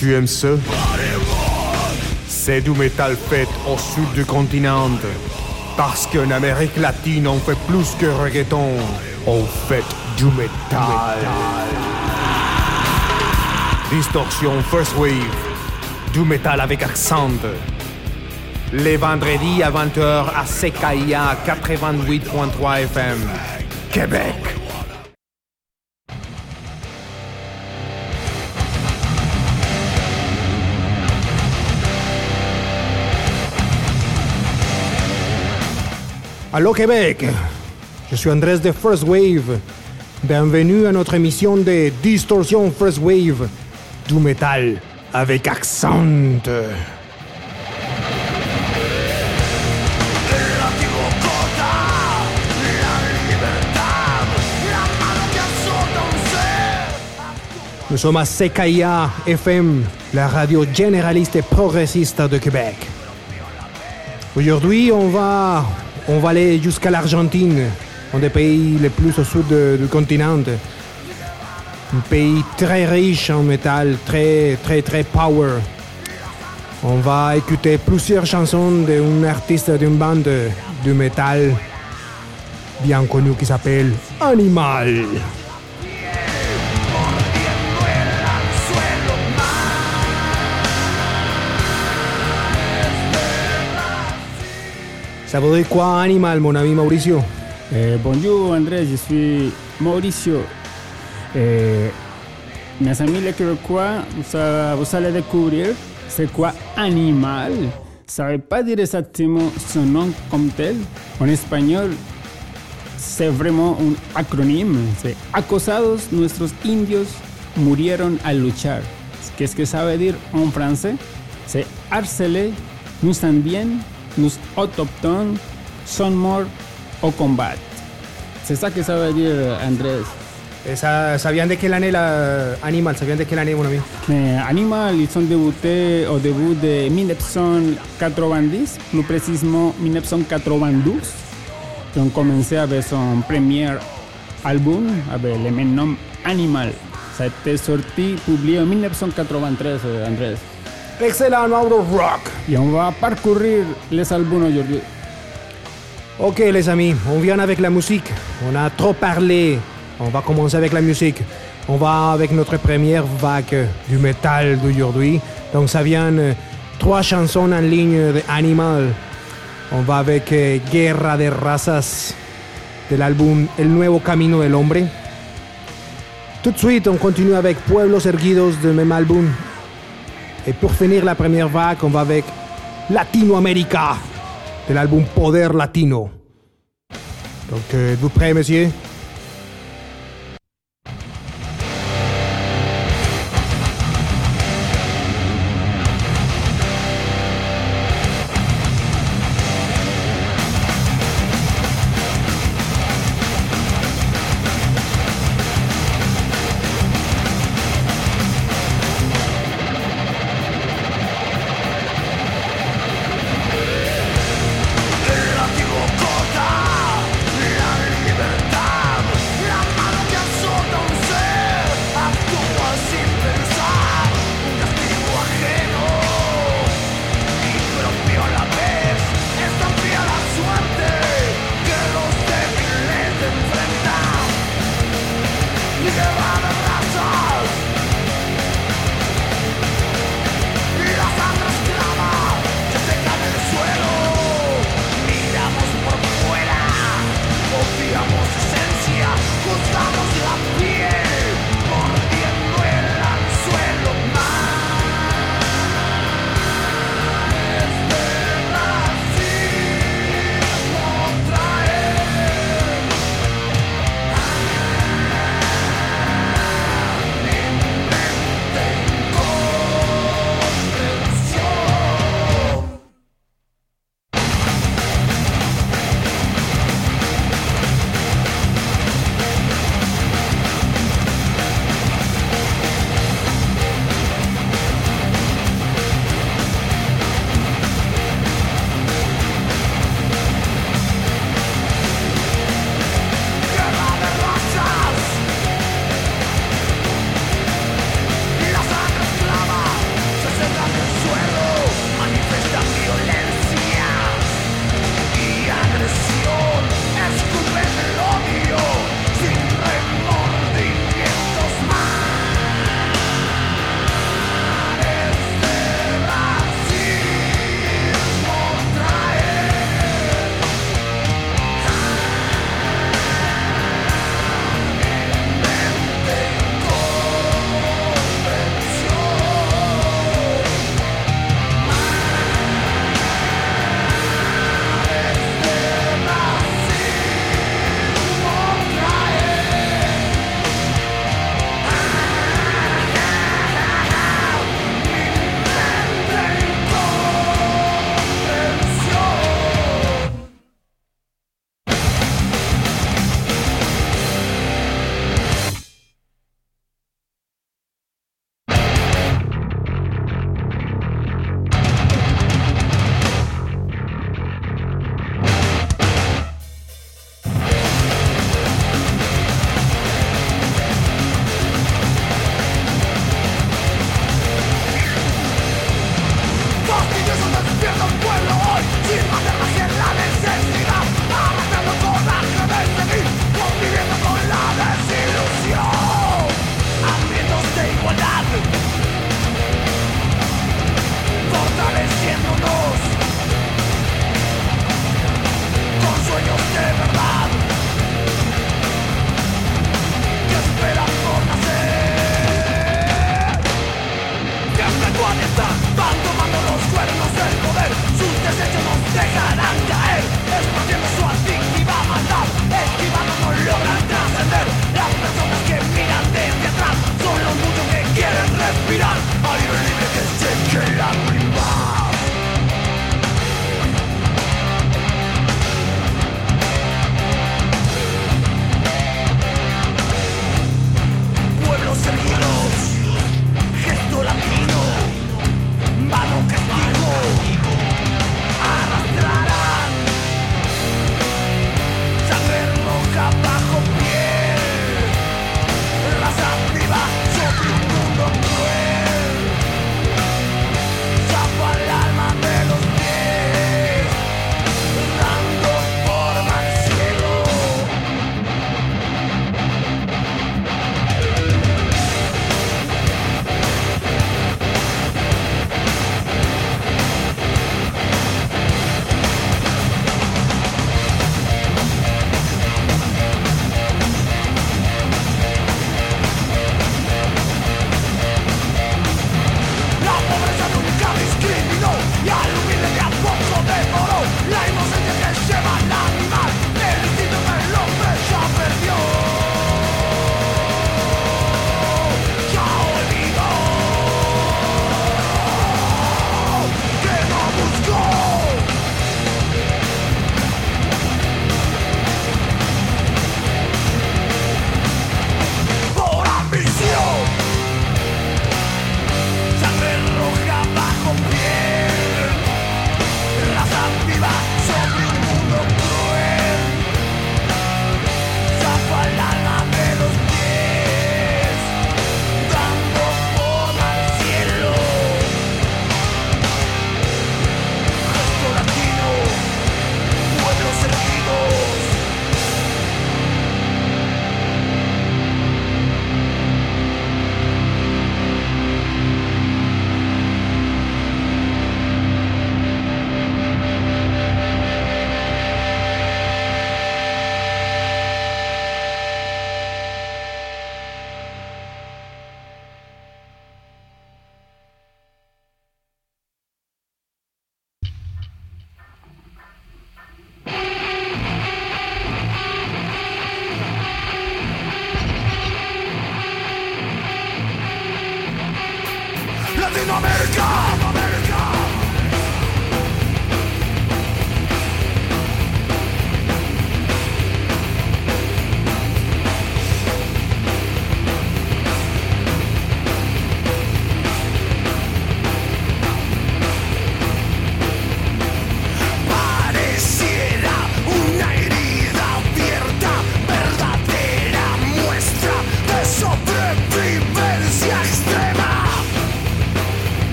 Tu aimes ça? C'est du métal fait au sud du continent. Parce qu'en Amérique latine, on fait plus que reggaeton. On fait du métal. Distorsion First Wave. Du métal avec accent. Les vendredis à 20h à CKIA 88.3 FM. Québec. Allô Québec, je suis Andrés de First Wave. Bienvenue à notre émission de Distorsion First Wave, du métal avec accent. Nous sommes à CKIA FM, la radio généraliste et progressiste de Québec. Aujourd'hui, on va aller jusqu'à l'Argentine, un des pays les plus au sud du continent. Un pays très riche en métal, très power. On va écouter plusieurs chansons d'un artiste d'une bande de métal bien connu qui s'appelle Animal. Ça veut dire quoi, Animal, mon ami Mauricio? Bonjour Andrés, je suis Mauricio. Mes amis les Québécois, vous allez découvrir c'est quoi Animal. Ça ne veut pas dire exactement son nom comme tel. En espagnol, c'est vraiment un acronyme. C'est Acosados, nuestros indios murieron al luchar. Qu'est-ce que ça veut dire en français? C'est harcelés, nous indiens, nos autochtones sont morts au combat. C'est ça que ça veut dire, Andrés. Ça vient de quelle année, Animal? Ça vient de quelle année, mon ami? Animal, ils ont débuté au début de 1990, plus précisément 1992. Ils ont commencé avec son premier album, avec le même nom Animal. Ça a été sorti, publié en 1993, Andrés. Excellent, out of rock. Et on va parcourir les albums aujourd'hui. Ok les amis, on vient avec la musique. On a trop parlé. On va commencer avec la musique. On va avec notre première vague du métal d'aujourd'hui. Donc ça vient 3 chansons en ligne de Animal. On va avec Guerra de Razas de l'album El Nuevo Camino del Hombre. Tout de suite, on continue avec Pueblos Erguidos de même album. Et pour finir la première vague, on va avec Latinoamérica de l'album Poder Latino. Donc, êtes-vous prêts, messieurs? La libertad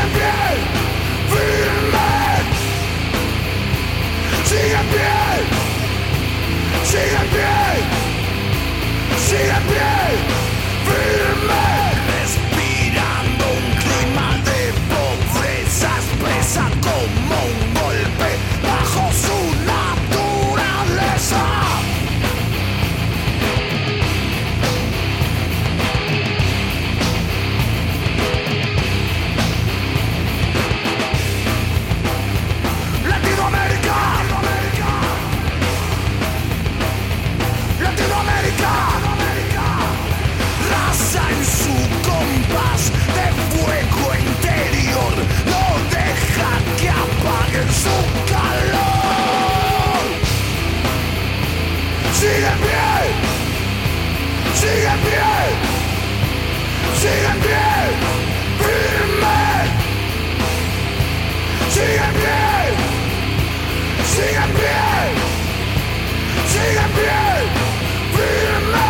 en pie, firme. Sigue en pie, sigue en pie, sigue en pie, firme. Respirando un clima de pobreza expresa como un golpe bajo su naturaleza. Latinoamérica, Latinoamérica, raza en su compás de fuego interior, no deja que apaguen su calor. Sigue en pie, sigue en pie, sigue en pie, firme. Sigue en pie, sigue en pie, sigue en pie, firme.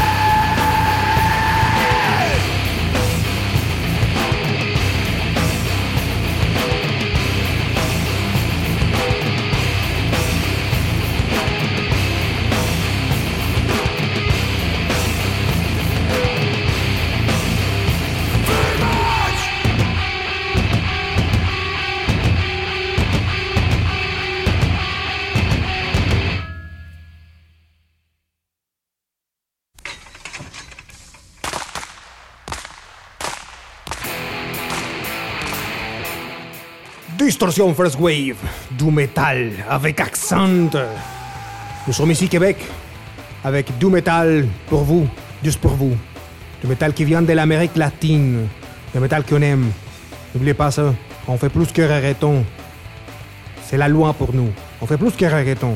Distorsion First Wave, du métal avec accent. Nous sommes ici Québec, avec du métal pour vous, juste pour vous. Du métal qui vient de l'Amérique latine, du métal qu'on aime. N'oubliez pas ça, on fait plus que reggaeton. C'est la loi pour nous, on fait plus que reggaeton.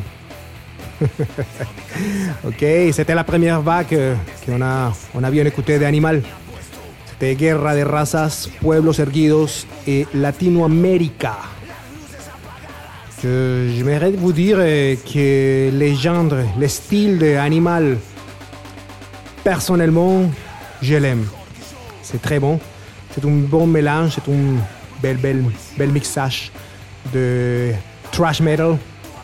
Ok, c'était la première vague qu'on a bien écouté de Animal. C'était Guerra de Razas, Pueblos Erguidos et Latinoamérica. J'aimerais vous dire que les genres, les styles d'Animal, personnellement, je l'aime. C'est très bon. C'est un bon mélange, c'est un bel mixage de thrash metal,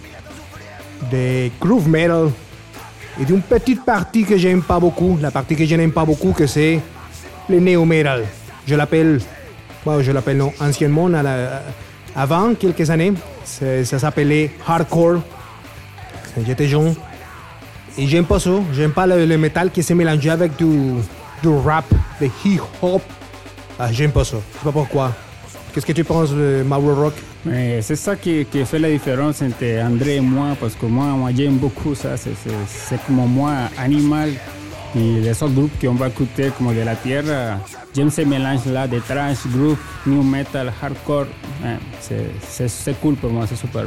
de groove metal et d'une petite partie que j'aime pas beaucoup. La partie que je n'aime pas beaucoup, que c'est le néo-metal. Je l'appelle non, anciennement, avant quelques années, ça s'appelait hardcore. J'étais jeune. Et j'aime pas ça. J'aime pas le métal qui s'est mélangé avec du rap, de hip-hop. Ah, j'aime pas ça. Je sais pas pourquoi. Qu'est-ce que tu penses de Mauro Rock? C'est ça qui fait la différence entre André et moi, parce que moi j'aime beaucoup ça. C'est comme moi, Animal. Et les autres groupes qu'on va écouter, comme de la Tierra, j'aime ce mélange-là de thrash, groove, new metal, hardcore. C'est cool pour moi, c'est super.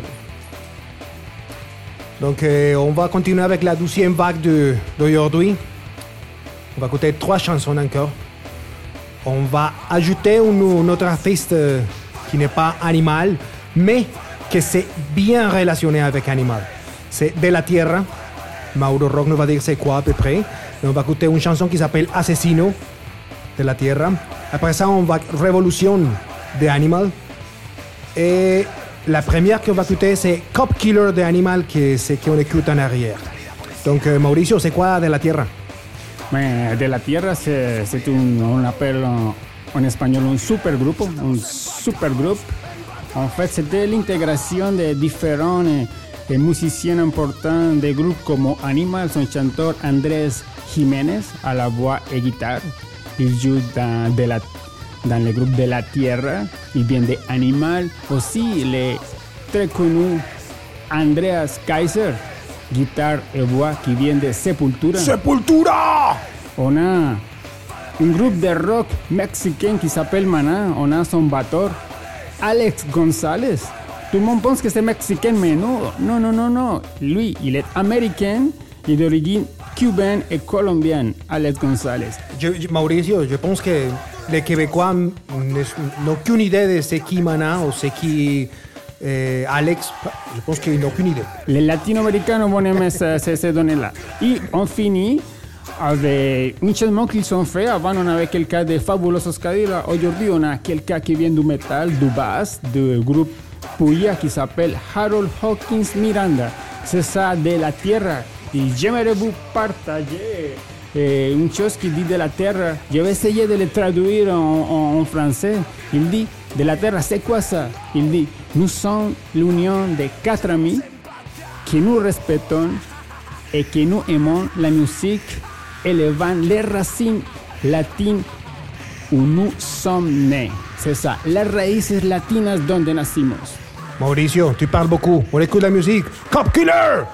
Donc, on va continuer avec la 12e vague d'aujourd'hui. On va écouter 3 chansons encore. On va ajouter un autre artiste qui n'est pas Animal, mais que c'est bien relationné avec Animal. C'est de la Tierra. Mauro Rock nous va dire c'est quoi à peu près. Et on va écouter une chanson qui s'appelle Asesino de la Tierra. Après ça, on va Révolution de Animal. Et la première qu'on va écouter, c'est Cop Killer de Animal, qui c'est qu'on écoute en arrière. Donc, Mauricio, c'est quoi de la Tierra? De la Tierra, c'est on appelle en espagnol un supergrupo, un supergroupe. En fait, c'était l'intégration de différents musiciens importants des groupes comme Animal, son chanteur Andrés Jiménez à la voix et guitare. Il joue dans le groupe de la Tierra. Il vient de Animal. Aussi, le très connu Andreas Kaiser, guitare et voix qui vient de Sepultura. Sepultura! On a un groupe de rock mexicain qui s'appelle Maná. On a son batteur, Alex González. Tout le monde pense que c'est mexicain, mais non. Lui, il est américain et d'origine cubaine et colombienne, Alex González. Mauricio, je pense que les Québécois n'ont aucune idée de c'est qui Maná ou c'est qui Alex. Je pense qu'ils n'ont aucune idée. Les latino-américains vont aimer ces données-là. Et on finit Avec un changement qu'ils ont fait. Avant, on avait quelqu'un de Fabulosos Cadillacs. Aujourd'hui, on a quelqu'un qui vient du métal, du bass, du groupe Puya qui s'appelle Harold Hawkins Miranda. C'est ça, de la Tierra. Et j'aimerais vous partager une chose qui dit de la Terre. Je vais essayer de le traduire en français. Il dit, de la Terre, c'est quoi ça? Il dit, nous sommes l'union de 4 amis que nous respectons et que nous aimons la musique élevant les racines latines où nous sommes nés. C'est ça, les raíces latinas donde nacimos. Mauricio, tu parles beaucoup. On écoute la musique. Cop Killer!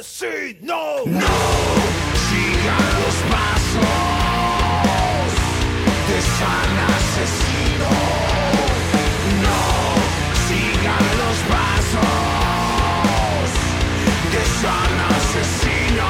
asesino. No sigan los pasos de San Asesino. No sigan los pasos de San Asesino.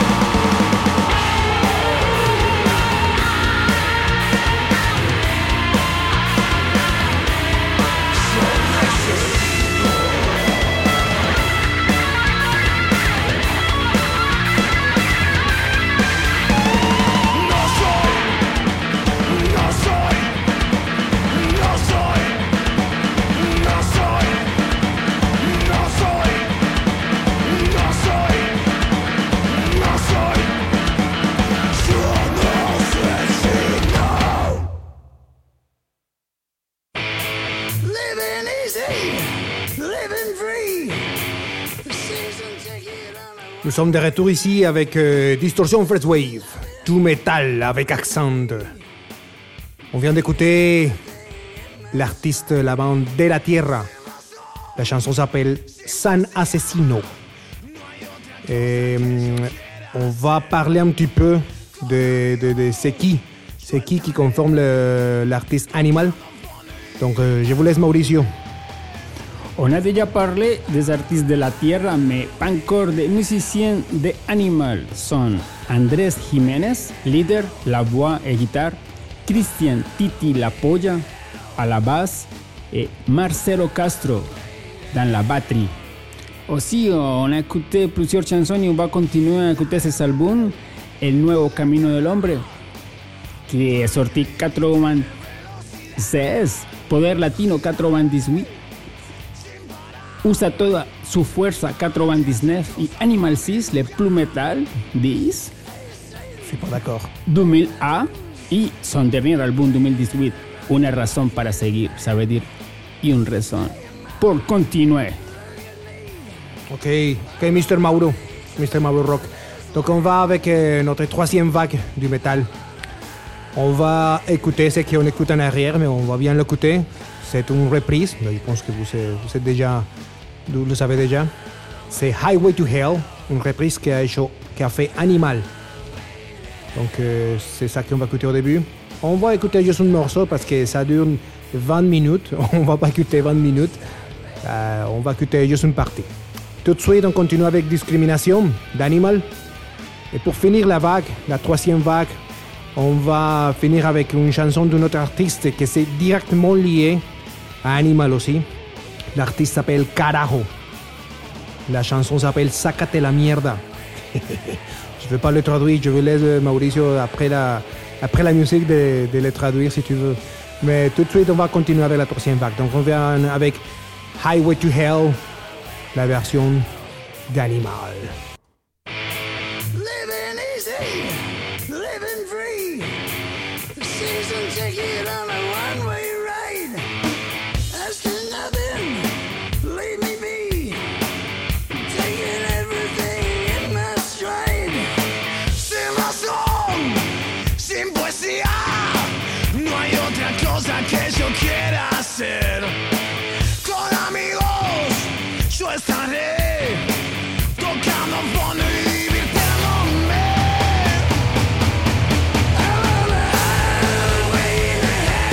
Nous sommes de retour ici avec Distortion First Wave, du métal avec accent. On vient d'écouter l'artiste, la bande De La Tierra. La chanson s'appelle San Asesino. Et on va parler un petit peu de c'est qui conforme l'artiste Animal. Donc je vous laisse Mauricio. On a déjà parlé des artistes de la Tierra, mais pas encore des musiciens de Animal. Sont Andrés Jiménez, leader, la voix et guitare, Christian Titi La Polla à la basse et Marcelo Castro dans la batterie. Aussi, on a écouté plusieurs chansons et on va continuer à écouter ces albums. El Nuevo Camino del Hombre, qui est sorti 96, Poder Latino 98, Usa Toda Su Fuerza 99 et Animal 6, le plus metal 10. Je suis pas d'accord. 2001 et son dernier album 2018, Una razón para seguir, ça veut dire une raison pour continuer. Ok, Mr. Mauro Rock. Donc on va avec notre troisième vague du métal. On va écouter ce qu'on écoute en arrière, mais on va bien l'écouter. C'est une reprise, je pense que vous le savez déjà. C'est Highway to Hell, une reprise qu'a fait Animal. Donc c'est ça qu'on va écouter au début. On va écouter juste un morceau parce que ça dure 20 minutes. On va pas écouter 20 minutes. On va écouter juste une partie. Tout de suite, on continue avec Discrimination d'Animal. Et pour finir la vague, la troisième vague, on va finir avec une chanson d'un autre artiste qui est directement lié à Animal aussi. L'artiste s'appelle Carajo. La chanson s'appelle Sácate la mierda. Je ne vais pas le traduire, je vais laisser Mauricio après la musique de le traduire si tu veux. Mais tout de suite, on va continuer avec la troisième vague. Donc on vient avec Highway to Hell, la version d'Animal. Living easy, living free. The season ticket on a one-way ride. Asking nothing, leave me be. Taking everything in my stride. Sin razón, sin poesía. No hay otra cosa que yo quiera hacer. Con amigos, yo estaré. Tocando fondo y divirtiéndome. Highway to hell.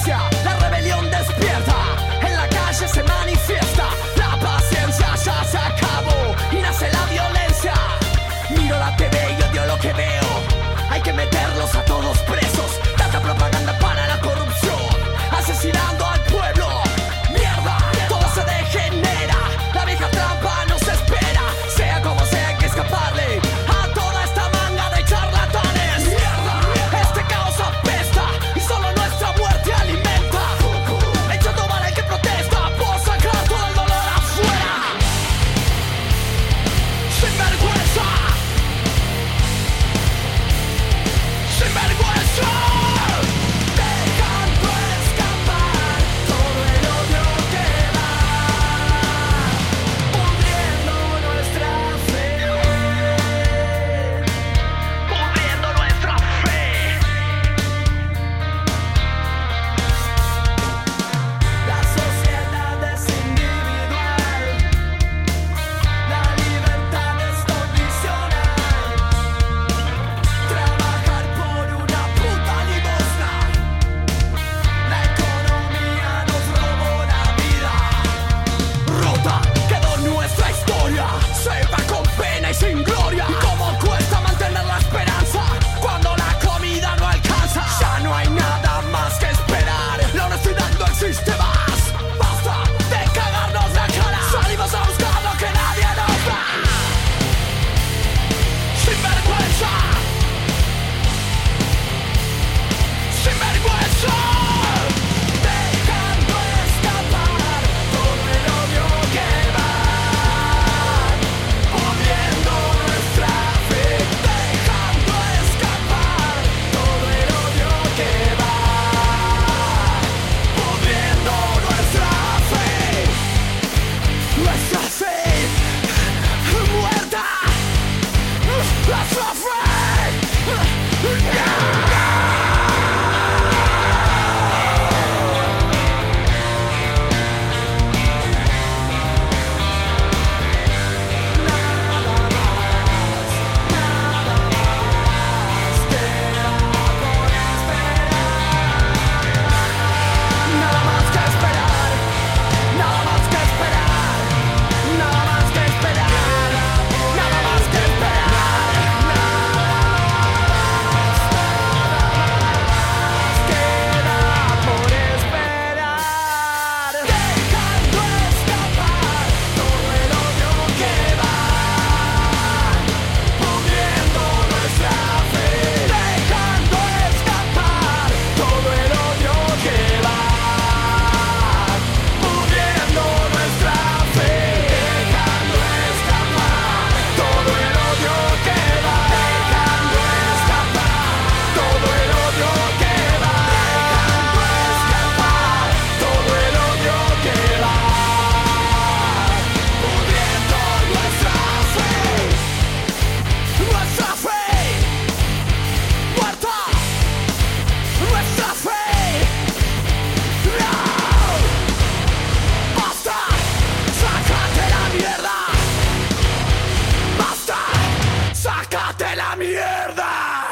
violencia, la rebelión despierta, en la calle se manifiesta, la paciencia ya se acabó y nace la violencia. Miro la TV y odio lo que veo, hay que meterlos a todos presos, tanta propaganda para la corrupción, asesinando al pueblo. Mierda, todo se degenera, la vieja trampa nos espera, sea como sea hay que escaparle a toda esta manga de charlatanes. Mierda, este caos apesta y solo nuestra muerte alimenta, echando mal al que protesta por sacar todo el dolor afuera. Sin vergüenza, sin vergüenza. Dejando escapar todo el odio que va pudriendo nuestra fe, pudriendo nuestra fe. La sociedad es individual, la libertad es condicional. Trabajar por una puta limosna, la economía nos robó la vida. Rota quedó nuestra historia, se va con pena y sin gloria. Y cómo cuesta mantener la esperanza cuando la comida no alcanza. Ya no hay nada más que esperar, la honestidad no existe más. Basta de cagarnos la cara, salimos a buscar lo que nadie nos da. Sin vergüenza, sin vergüenza. Dejando escapar todo el odio que va pudriendo nuestra fe. Dejando escapar todo el odio que va pudriendo nuestra fe. Nuestra fe muerta, nuestra fe. Nada más que esperar, nada más que esperar, nada más que esperar, nada más que esperar, queda por esperar. Dejando escapar todo el odio que va pudriendo nuestra fe. Dejando escapar todo el odio que va pudriendo nuestra fe. Dejando escapar todo el odio que va. Dejando escapar todo el odio que va. Dejando escapar todo el odio que va pudriendo nuestra fe. Nuestra fe muerta, nuestra fe. No. Basta, sácate la mierda. Basta, sácate la mierda.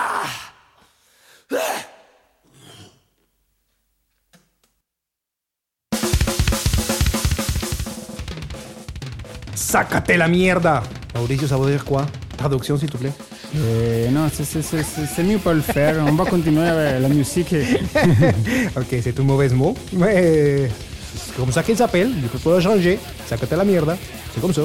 Sácate la mierda. Mauricio, ça veut dire quoi? Traduction, s'il te plaît. Non, c'est mieux pas le faire. On va continuer avec la musique. Ok, c'est un mauvais mot, mais c'est comme ça qu'il s'appelle. Je peux pas le changer. Sácate la mierda. C'est comme ça.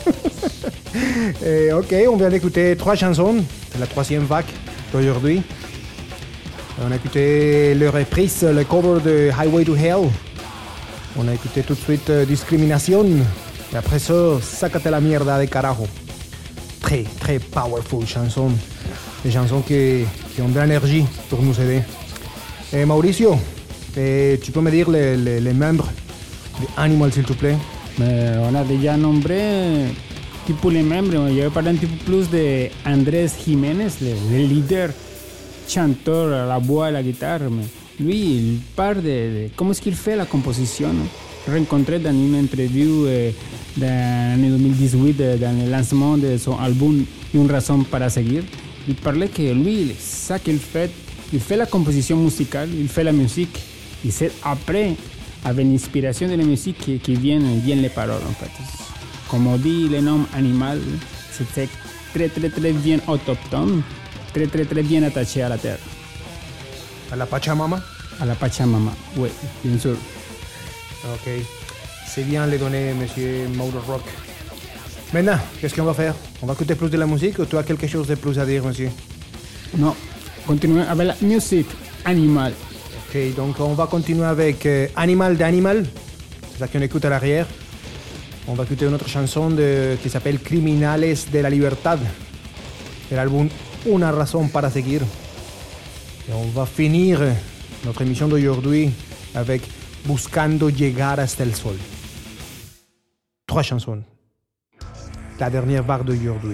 Ok, on vient d'écouter 3 chansons. C'est la 3e vague d'aujourd'hui. On a écouté le reprise, le cover de Highway to Hell. On a écouté tout de suite Discrimination. Et après ça, Sácate la mierda de carajo. Très, très powerful chanson. Des chansons qui ont de l'énergie pour nous aider. Mauricio, tu peux me dire les membres de Animal, s'il te plaît? Mais on a déjà nombré tipo les membres. Je vais parler un petit peu plus de Andrés Jiménez, le leader, chanteur à la voix et la guitare. Mais lui, il parle de comment est-ce qu'il fait la composition. Rencontré dans une interview dans l'année 2018, dans le lancement de son album Une raison para seguir. Il parlait que lui, ça qu'il fait, il fait la composition musicale, il fait la musique, Et c'est après, avec l'inspiration de la musique, qui viennent les paroles, en fait. Comme on dit, le nom animal, c'était très, très, très bien autochtone, très, très, très bien attaché à la terre. À la Pachamama? À la Pachamama, oui, bien sûr. Ok. C'est bien les données, monsieur Motor Rock. Maintenant, qu'est-ce qu'on va faire? On va écouter plus de la musique ou tu as quelque chose de plus à dire, monsieur? Non, continuons avec la musique animal. Ok, donc on va continuer avec Animal d'Animal. C'est ça qu'on écoute à l'arrière. On va écouter une autre chanson qui s'appelle Criminales de la Libertad. De l'album Una Razón para Seguir. Et on va finir notre émission d'aujourd'hui avec Buscando Llegar hasta el Sol. 3 chansons. La dernière barre d'aujourd'hui.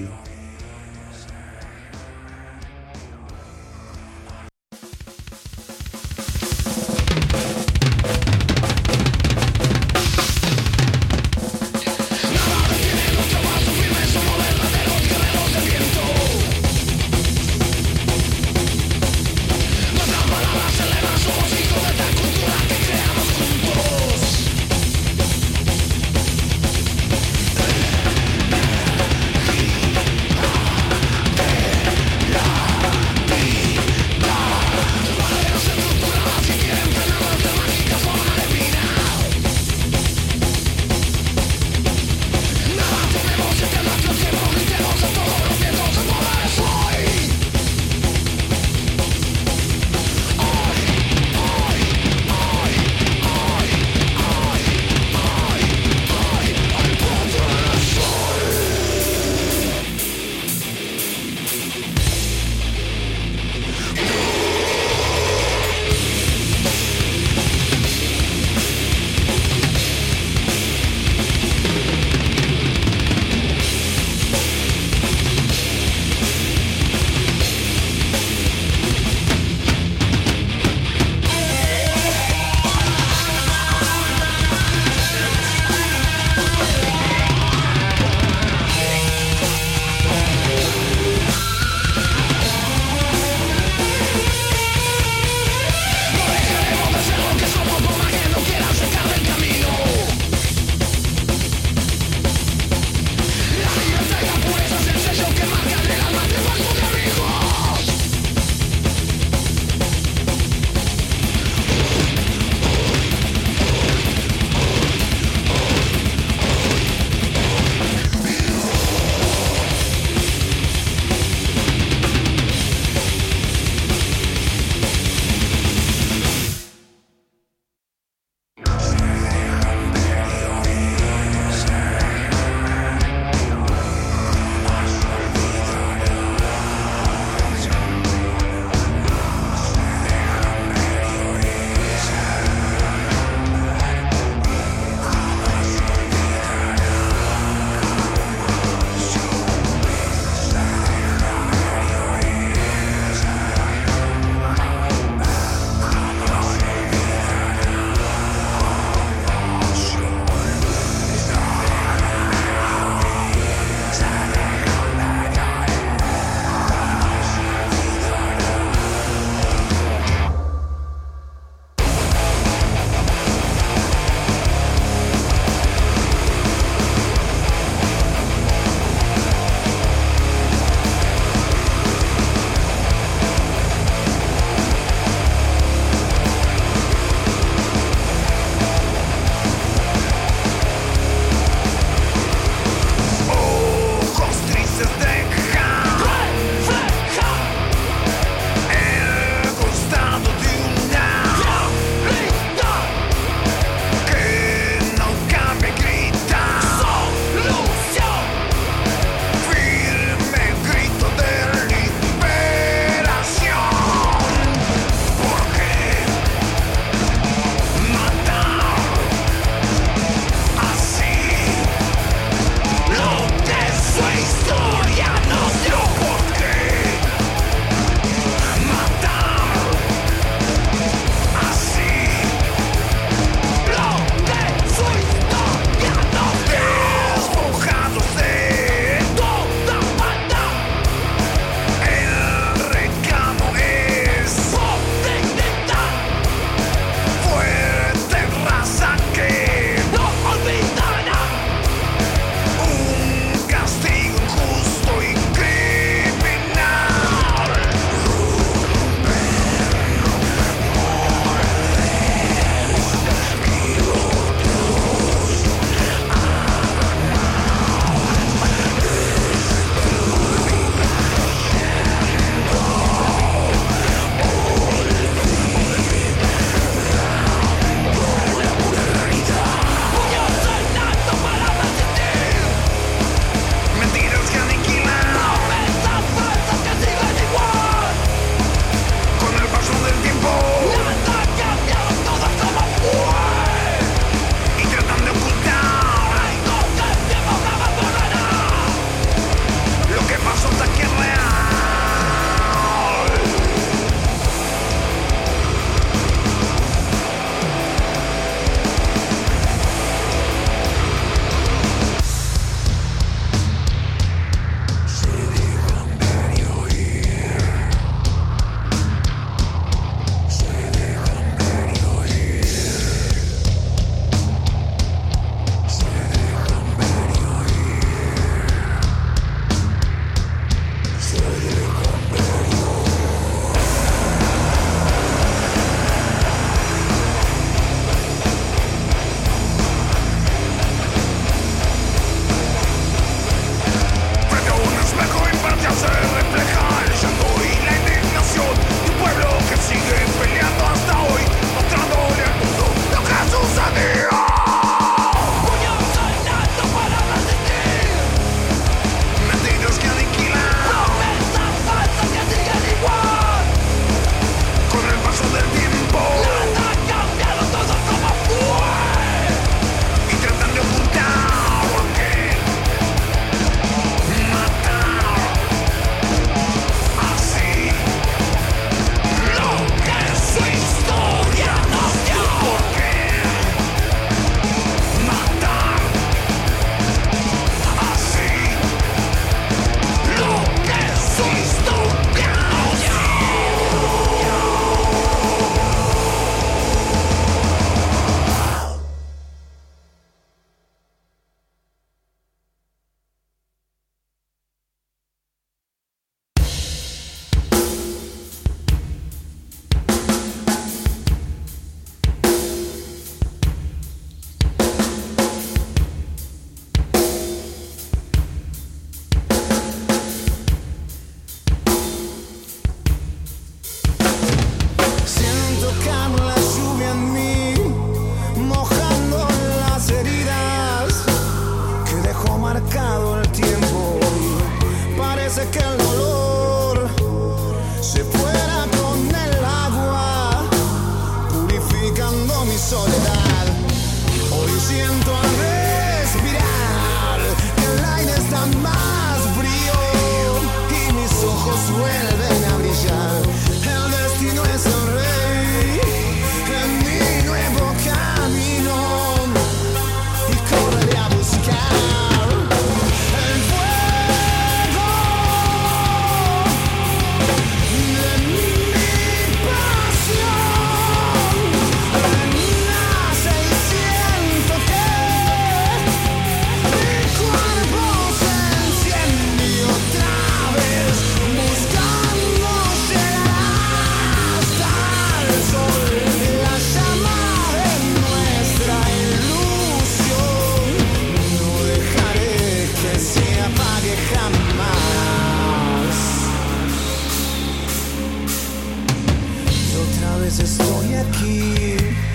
más estoy aquí,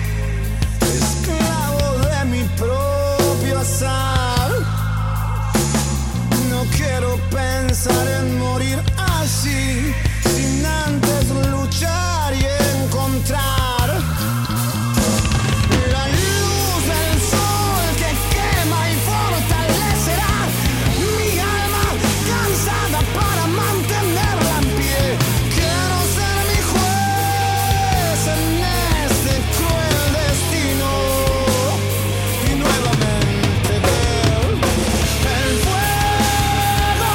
esclavo de mi propio azar. No quiero pensar en morir así, sin antes luchar y encontrar la luz del sol que quema y fortalecerá mi alma cansada para mantenerla en pie. Quiero ser mi juez en este cruel destino y nuevamente ver el fuego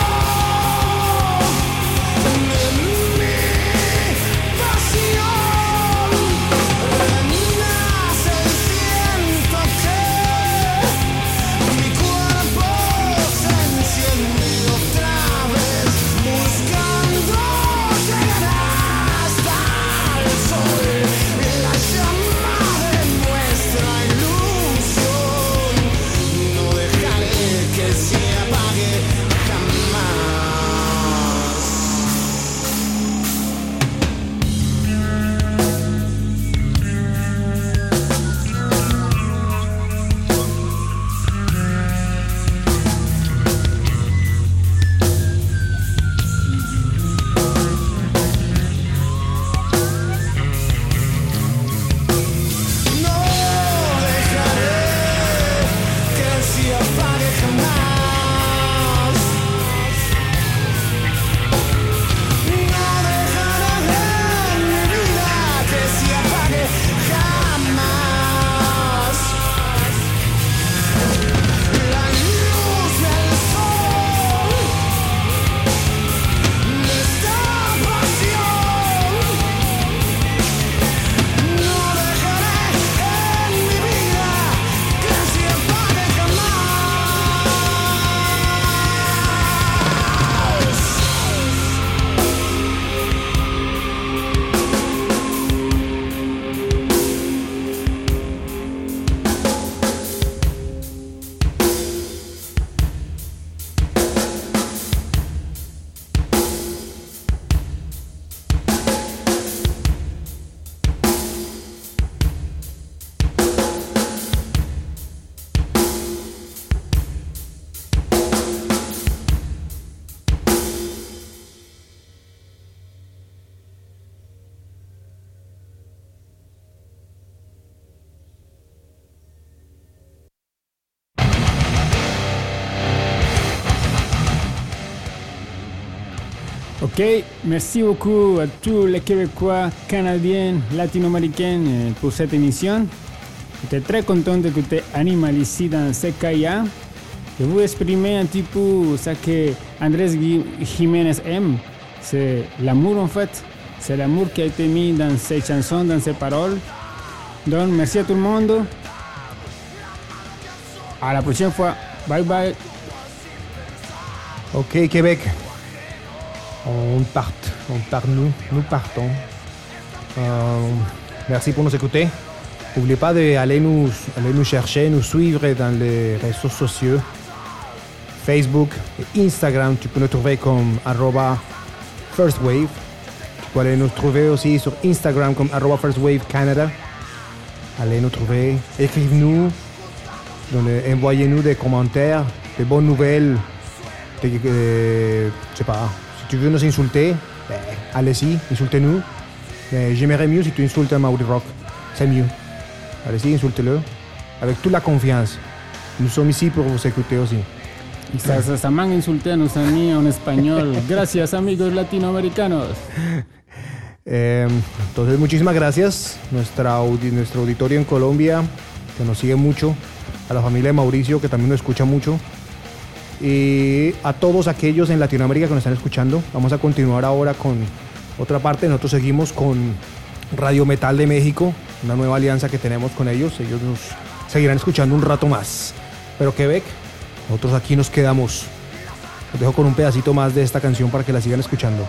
de mi pasión. Renace y siento que mi cuerpo se enciende otra vez, buscando llegar hasta el sol, la llama de nuestra ilusión. No dejaré que se apague jamás. No dejaré que se apague jamás. No dejaré en mi vida que se apague jamás. La luz del sol de esta pasión. No dejaré en mi vida que se apague jamás. Ok, merci beaucoup à tous les Québécois, Canadiens, Latino-Américains pour cette émission. J'étais très content d'écouter Animal ici dans CKIA. Je vous exprimer un petit peu ce que Andrés Jiménez aime. C'est l'amour en fait. C'est l'amour qui a été mis dans ses chansons, dans ses paroles. Donc merci à tout le monde. À la prochaine fois. Bye bye. Ok, Québec. Nous partons. Merci pour nous écouter. N'oubliez pas d'aller nous chercher, nous suivre dans les réseaux sociaux. Facebook et Instagram, tu peux nous trouver comme @FirstWave. Tu peux aller nous trouver aussi sur Instagram comme @FirstWaveCanada. Allez nous trouver, écrivez-nous, envoyez-nous des commentaires, des bonnes nouvelles. Je sais pas, si tu veux nous insulter, allez-y, insultez-nous. Mais j'aimerais mieux si tu insultes Mauri Rock, c'est mieux. Allez-y, insulte-le, avec toute la confiance. Nous sommes ici pour vous écouter aussi. Y se man insultanos a mí en español. Gracias, amigos latinoamericanos. Entonces, muchísimas gracias. Nuestro auditorio en Colombia, que nos sigue mucho. A la familia de Mauricio, que también nos escucha mucho. Y a todos aquellos en Latinoamérica que nos están escuchando. Vamos a continuar ahora con otra parte. Nosotros seguimos con Radio Metal de México, una nueva alianza que tenemos con ellos. Ellos nos seguirán escuchando un rato más. Pero Quebec, nosotros aquí nos quedamos. Los dejo con un pedacito más de esta canción para que la sigan escuchando.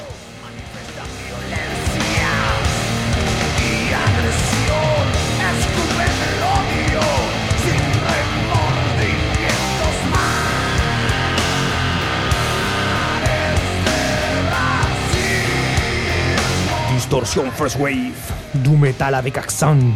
Distorsion First Wave, du métal avec accent.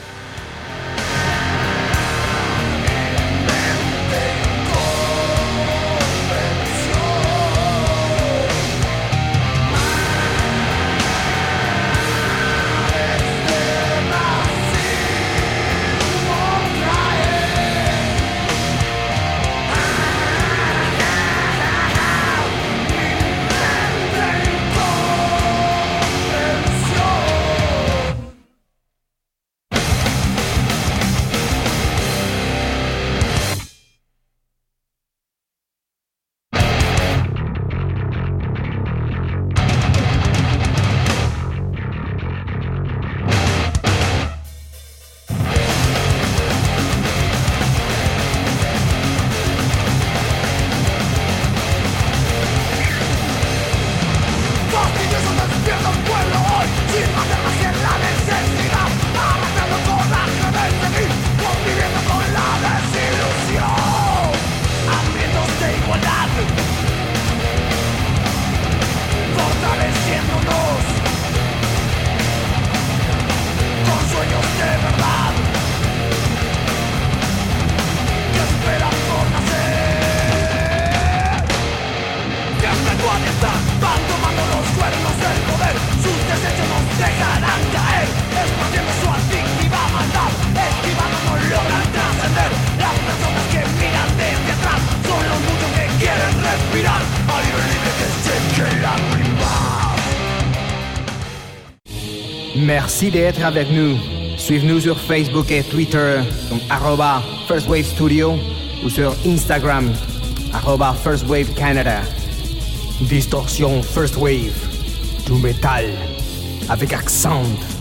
Merci d'être avec nous. Suivez-nous sur Facebook et Twitter, donc @FirstWaveStudio, ou sur Instagram, @FirstWaveCanada. Distorsion First Wave, du métal avec accent.